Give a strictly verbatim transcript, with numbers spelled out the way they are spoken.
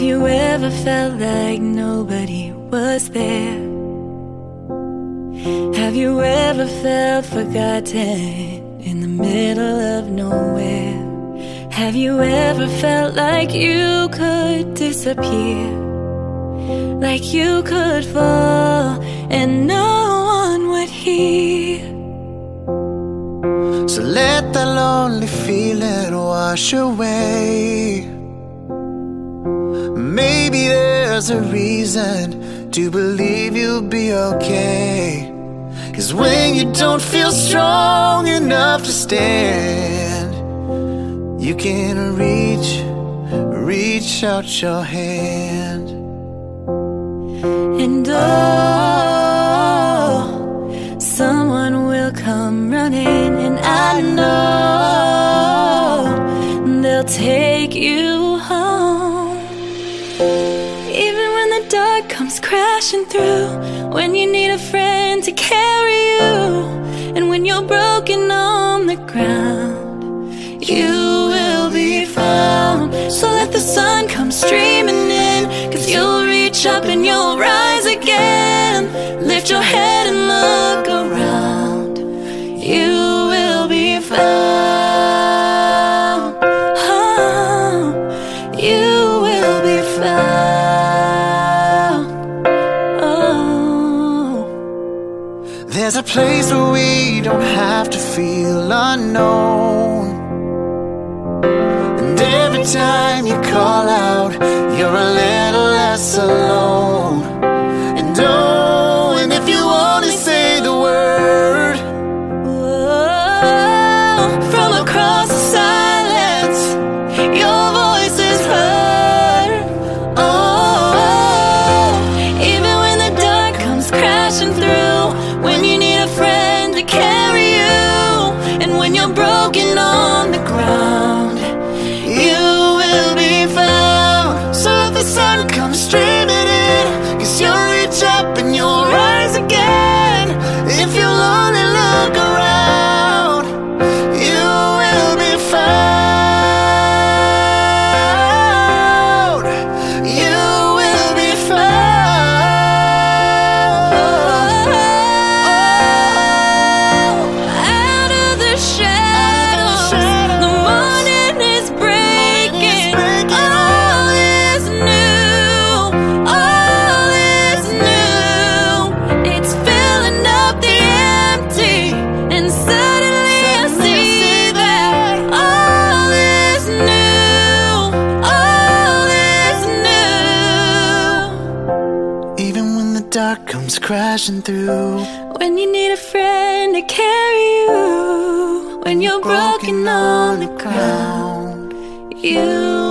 you ever felt like nobody was there? Have you ever felt forgotten in the middle of nowhere? Have you ever felt like you could disappear? Like you could fall and no one would hear? So let that lonely feeling wash away. Maybe there's a reason to believe you'll be okay. 'Cause when you don't feel strong enough to stand, you can reach, reach out your hand. And oh, someone will come running, and I know they'll take you home. Even when the dark comes crashing through, when you need a friend to carry you, and when you're broken on the ground, you will be found. So let the sun come streaming in, 'cause you'll reach up and you'll rise again. Lift your head and look around, you will be found. Oh, you will be found. Oh. There's a place where we don't have to feel unknown, and every time you call out, you're a little less alone. And oh, and if you only say the word, oh, from across the silence, your voice is heard. Oh, even when the dark comes crashing through, when you need a friend to carry you, and when you're broken on the ground, you will be found. So if the sun comes streaming in, 'cause you'll reach up and you'll rise again. If you'll only look around, you will be found. You will be found. Out of the shadows, the morning is breaking. All is new, all is new. It's filling up the empty, and suddenly I see that all is new, all is new. even when the dark comes crashing through, When you need a friend to carry you, when you're broken on the ground, you